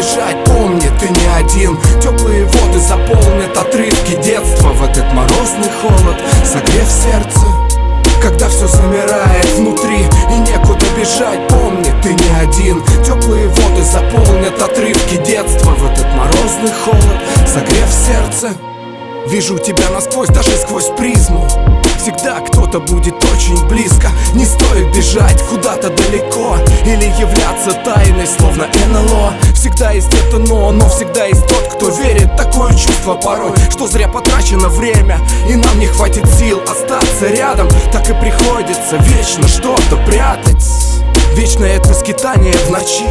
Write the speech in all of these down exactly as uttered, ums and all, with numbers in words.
бежать, помни, ты не один. Теплые воды заполнят отрывки детства в этот морозный холод, согрев сердце. Когда все замирает внутри и некуда бежать, помни, ты не один. Теплые воды заполнят отрывки детства в этот морозный холод, согрев сердце. Вижу тебя насквозь, даже сквозь призму. Всегда кто-то будет очень близко. Не стоит бежать куда-то далеко или являться тайной, словно эн эл о. Всегда есть это но, но всегда есть тот, кто верит. Такое чувство порой, что зря потрачено время, и нам не хватит сил остаться рядом. Так и приходится вечно что-то прятать. Вечное это скитание в ночи.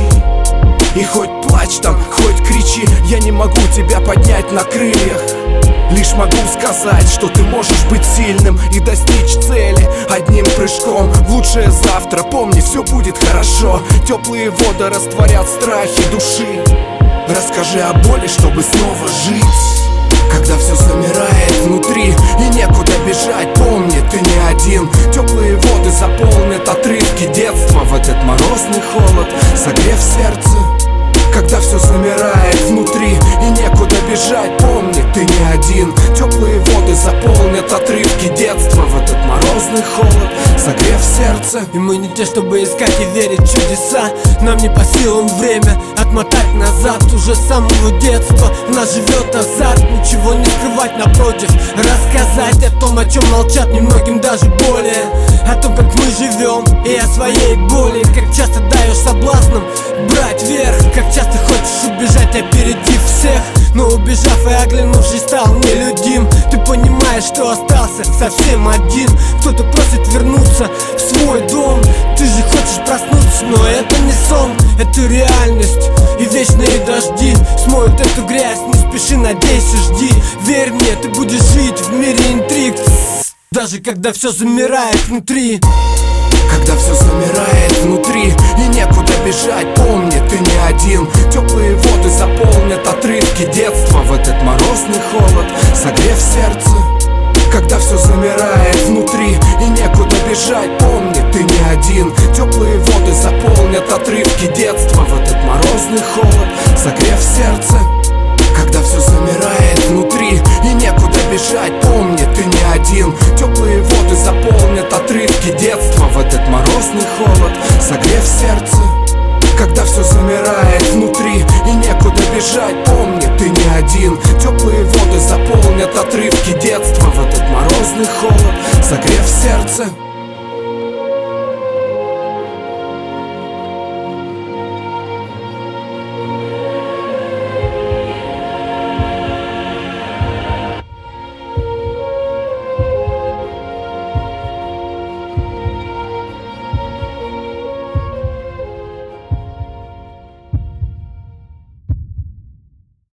И хоть плачь там, хоть кричи, я не могу тебя поднять на крыльях. Лишь могу сказать, что ты можешь быть сильным и достичь цели одним прыжком в лучшее завтра. Помни, все будет хорошо. Теплые воды растворят страхи души. Расскажи о боли, чтобы снова жить. Когда все замирает внутри и некуда бежать, помни, ты не один. Теплые воды заполнят отрывки детства в этот морозный холод, согрев сердце. Когда все замирает внутри и некуда бежать, помни, ты не один. Теплые воды заполнят отрывки детства в этот морозный холод, согрев сердце. И мы не те, чтобы искать и верить в чудеса. Нам не по силам время отмотать назад. Уже с самого детства в нас живет азарт. Ничего не скрывать, напротив, рассказать о том, о чем молчат немногим даже более. О том, как мы живем и о своей боли. Как часто даешь соблазнам брать верх. Как часто хочешь убежать, опередив всех, но убежав и оглянувшись, стал нелюдим. Ты понимаешь, что остался совсем один. Кто-то просит вернуться в свой дом. Ты же хочешь проснуться, но это не сон, это реальность. И вечные дожди смоют эту грязь. Не спеши, надейся, жди. Верь мне, ты будешь жить в мире интриг, даже когда все замирает внутри. Когда все замирает внутри и некуда бежать, помни, ты не один. Теплые воды заполнят отрывки детства в этот морозный холод, согрев сердце. Когда все замирает внутри и некуда бежать, помни, ты не один. Теплые воды заполнят отрывки детства в этот морозный холод, согрев сердце. Когда все замирает внутри и некуда бежать, помни, ты не один. Теплые воды заполнят отрывки детства в этот морозный холод, согрев сердце. Когда все замирает внутри и некуда бежать, помни, ты не один. Теплые воды заполнят отрывки детства в этот морозный холод, согрев сердце.